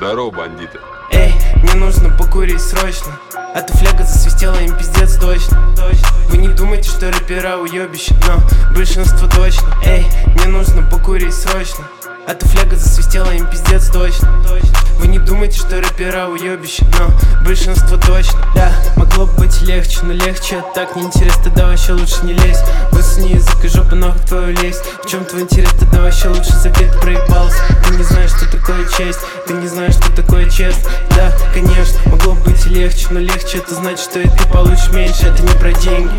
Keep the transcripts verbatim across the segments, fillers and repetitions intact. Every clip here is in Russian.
Здорово, бандиты. Эй, мне нужно покурить срочно, а то фляга засвистела им пиздец точно. Вы не думайте, что рэпера уёбище, но большинство точно. Эй, мне нужно покурить срочно, а то фляга засвистела им пиздец точно. Вы не думайте, что рэпера уёбище, но большинство точно. Да, могло бы быть легче, но легче так неинтересно, тогда вообще лучше не лезь. Высуни язык и жопу нахуй твою лезь. В чем твой интерес, тогда вообще лучше забей, ты проебался. Ты не знаешь, что такое честь, ты не знаешь, что такое честь. Да, конечно, могло бы быть легче, но легче это значит, что и ты получишь меньше, это не про деньги.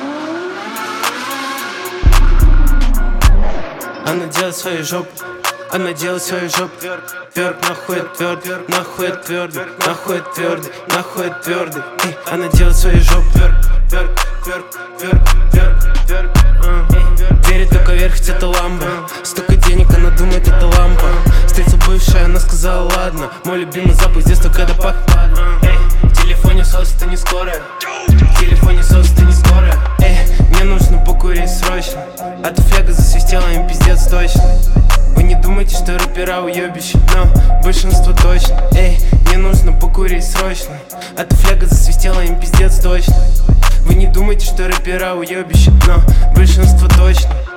Она делает свою жопу, она делает свою жопу вверх, нахуй твердый, нахуй твердый, нахуй твердый, нахуй твердый. Эй, она делает свою жопу вверх, вверх, вверх, вверх, вверх, вверх. Верит только вверх, хоть это ламба. Столько денег, она думает, это лампа. Встретил бывшая, она сказала ладно. Мой любимый запах с детства, когда пах. Эй, в телефоне сос, это не скорая. В телефоне сос, это не скорая. Эй, мне нужно покурить срочно, а то фляга засвистела им пиздец точно. Вы не думайте, что рэпера уёбище, но большинство точно. Эй, мне нужно покурить срочно, а то фляга засвистела им пиздец точно. Вы не думайте, что рэпера уёбище, но большинство точно.